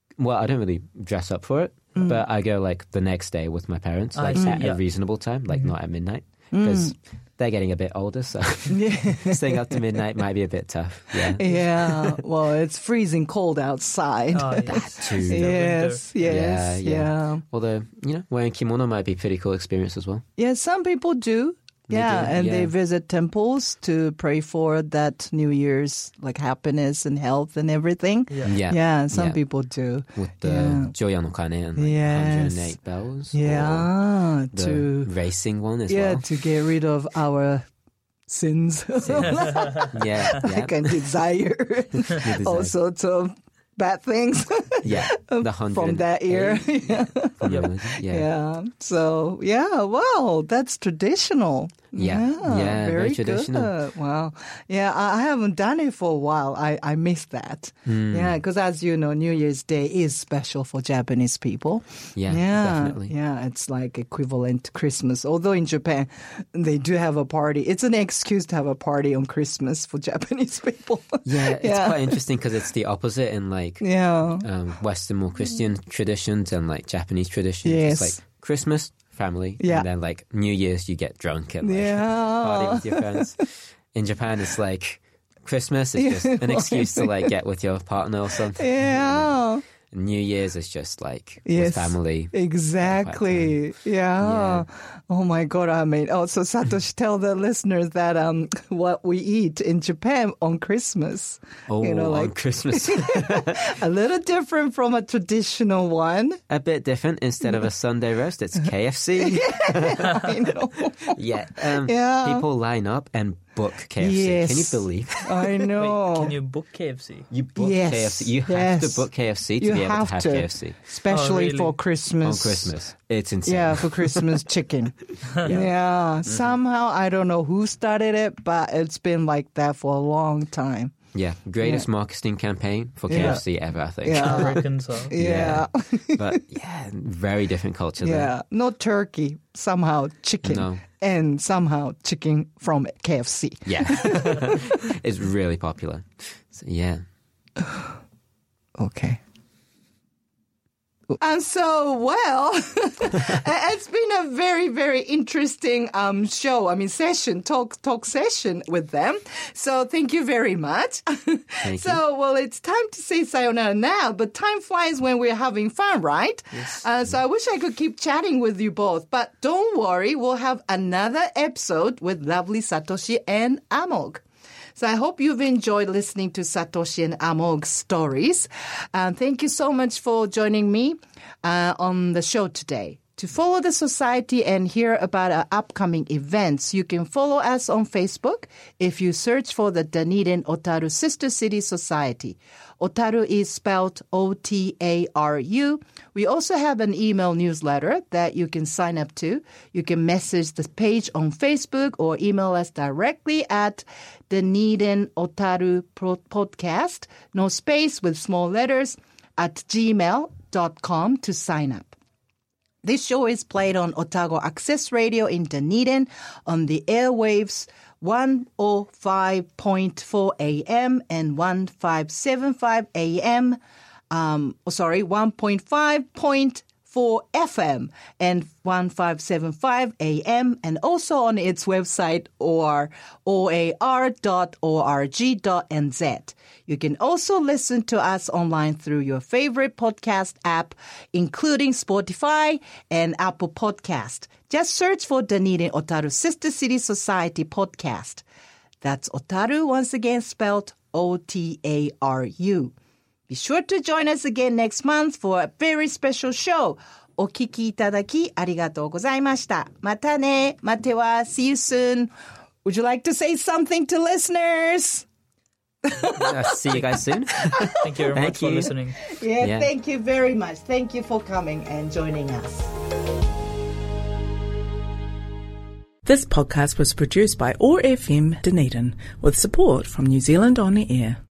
dress up for it, but I go like the next day with my parents,
I
like
see,
at
yeah.
a reasonable time, like not at midnight, because they're getting a bit older, so staying up to midnight might be a bit tough. Yeah.
Yeah. Well, it's freezing cold outside.
Oh, yeah.
That too.
Yes, yes, yeah.
Although, wearing kimono might be a pretty cool experience as well.
Yeah, some people do.
They
Yeah,
do,
and
yeah.
they visit temples to pray for that New Year's, like happiness and health and everything.
Yeah.
Yeah.
Some
Yeah.
people do.
With the
Yeah.
Joya no Kane and like
Yes.
108 bells. or
Yeah,
The
to
racing one as
yeah
well.
to get rid of our sins,
Yeah.
like and desire, all sorts of bad things
Yeah. The 108.
from that year. Yeah.
From the religion.
Yeah. So, yeah, wow, that's traditional.
Yeah. Yeah, very traditional.
Good. Wow. Yeah, I haven't done it for a while. I miss that.
Hmm.
Yeah, because as you know, New Year's Day is special for Japanese people.
Yeah,
Yeah,
definitely.
yeah, it's like equivalent to Christmas. Although in Japan, they do have a party. It's an excuse to have a party on Christmas for Japanese people.
Yeah, it's quite interesting because it's the opposite in like
Yeah.
Western, more Christian traditions and like Japanese traditions.
Yes.
It's like Christmas, family,
Yeah.
and then like New Year's, you get drunk and like
Yeah.
party with your friends. In Japan, it's like Christmas is just an excuse to like get with your partner or something.
Yeah.
New Year's is just like
Yes.
with family.
Exactly. Yeah. Oh my God. I mean, so Satoshi, tell the listeners that what we eat in Japan on Christmas.
Oh,
You know,
on
like-
Christmas.
A little different from a traditional one.
A bit different. Instead of a Sunday roast, it's KFC.
I know.
Yeah.
Yeah.
People line up and book KFC.
Yes.
Can you believe?
I know.
Wait, can you book KFC?
You book
Yes.
KFC. You have
Yes.
to book KFC to
You
be able
have
to have
to.
KFC
Especially
Oh, really?
for Christmas.
on Christmas. It's insane.
Yeah, for Christmas chicken. Yeah. Somehow, I don't know who started it, but it's been like that for a long time.
Yeah. Greatest marketing campaign for
Yeah.
KFC ever, I think.
Yeah.
I reckon so.
Yeah.
But yeah, very different culture there.
Yeah. Not turkey, somehow chicken.
No.
And somehow chicken from KFC.
Yeah. It's really popular. So, yeah.
Okay. And so, well, it's been a very, very interesting show. I mean, talk session with them. So thank you very much.
Thank you.
So, well, it's time to say sayonara now, but time flies when we're having fun, right?
Yes.
So I wish I could keep chatting with you both, but don't worry, we'll have another episode with lovely Satoshi and Amog. So I hope you've enjoyed listening to Satoshi and Amog's stories. Thank you so much for joining me on the show today. To follow the society and hear about our upcoming events, you can follow us on Facebook if you search for the Dunedin Otaru Sister City Society. Otaru is spelled O-T-A-R-U. We also have an email newsletter that you can sign up to. You can message the page on Facebook or email us directly at Dunedin Otaru Podcast, no space with small letters, at gmail.com to sign up. This show is played on Otago Access Radio in Dunedin on the airwaves 105.4 AM and 1575 AM. 1.5.4 FM and 1575 AM, and also on its website or oar.org.nz. You can also listen to us online through your favorite podcast app, including Spotify and Apple Podcast. Just search for Dunedin Otaru Sister City Society Podcast. That's Otaru, once again spelled O-T-A-R-U. Be sure to join us again next month for a very special show. お聞きいただきありがとうございました。またね。まては。See you soon. Would you like to say something to listeners?
See you guys soon.
Thank you very much for listening.
Yeah, thank you very much. Thank you for coming and joining us.
This podcast was produced by OAR FM Dunedin with support from New Zealand On the Air.